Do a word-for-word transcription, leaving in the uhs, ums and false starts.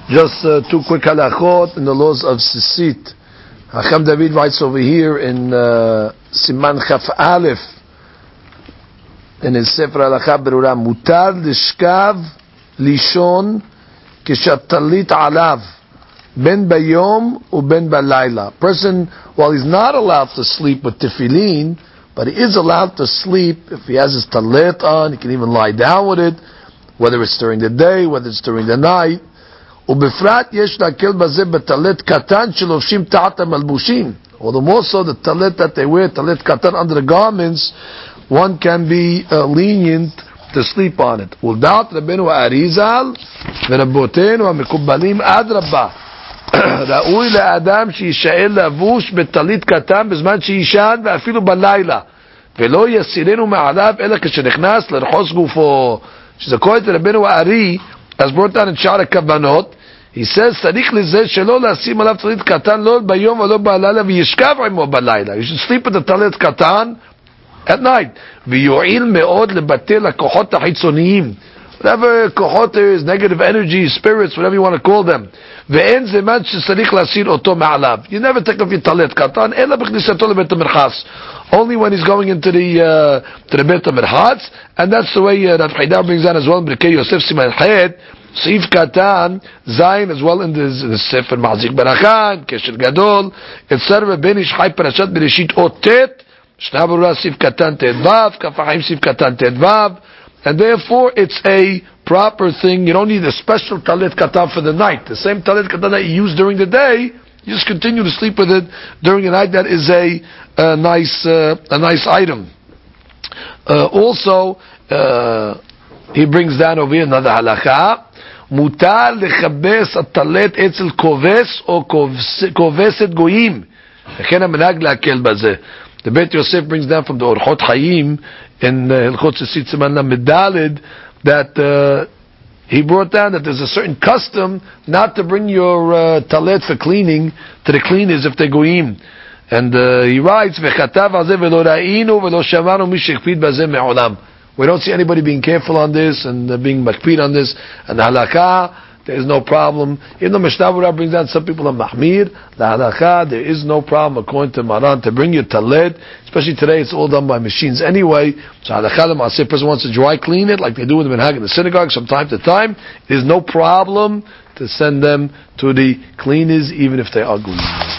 Just uh, two quick halachot in the laws of Sisit. Hacham David writes over here in uh, Siman Chaf Aleph in his Sefer Halacha Berura, Mutar lishkav lishon kishat-talit alav ben bayom u ben balayla. Person, while he's not allowed to sleep with tefillin, but he is allowed to sleep if he has his talit on. He can even lie down with it, whether it's during the day, whether it's during the night. ובפרט יש להקל בזה בטלית קטן שלובשים תחת המלבושים. Although more so the talit that they wear, talit katan under the garments, one can be uh, lenient to sleep on it. ולדעת רבנו האריזל ורבותינו המקובלים אדרבה. ראוי לאדם שישאר לבוש בטלית קטן בזמן שישן ואפילו בלילה. ולא יסירנו מעליו אלא כשנכנס לרחוץ גופו. שזה קורא את רבנו הארי, as brought down in Sha'ar HaKavanot, he says, צריך לזה שלא לשים עליו טלית קטן לא ביום ולא בלילה וישכב עמו בלילה. You should sleep with the טלית קטן at night. ויועיל מאוד לבטל הכוחות החיצוניים. Whatever כוחות is, negative energy, spirits, whatever you want to call them. ואין זמן שצריך להסיר אותו מעליו. You never take off your טלית קטן, אלא בכניסתו לבית המרחץ. Only when he's going into the uh, to the beit HaMerchatz, and that's the way uh, Rav Haidar brings down as well in B'rikei Yosef Siman Chet, Seif Katan, Zayin as well in the, the Sefer Ma'azik Barachan, Kesher Gadol, et cetera. Ben Ish Chai Parashat Bereshit Otet, Shna Berura Seif Katan Ted Vav, Kaf HaChaim Seif Katan Ted Vav, and therefore it's a proper thing. You don't need a special Talit Katan for the night. The same Talit Katan that you use during the day, you just continue to sleep with it during the night. That is a, a nice, uh, a nice item. Uh, also, uh, he brings down over here another halacha. Mutar lechabes atalet etzel koves o koveset goyim. The Beit Yosef brings down from the Orchot Chaim in Hilchot Sisit Siman Medalid that uh, he brought down that there's a certain custom not to bring your uh, talet for cleaning to the cleaners if they're goyim. And uh, he writes, "V'chatav al zeh v'lo ra'inu v'lo shamanu mi shekpid b'zeh me'olam." We don't see anybody being careful on this and uh, being makpid on this. And the halakha, there is no problem. Even though Mishnah Berurah brings down some people are mahmir, the halakha, there is no problem according to Maran to bring your talet. Especially today, it's all done by machines anyway. So halakha, the maaseh person wants to dry clean it like they do with the minhag in the synagogue from time to time. There's no problem to send them to the cleaners even if they are ugly.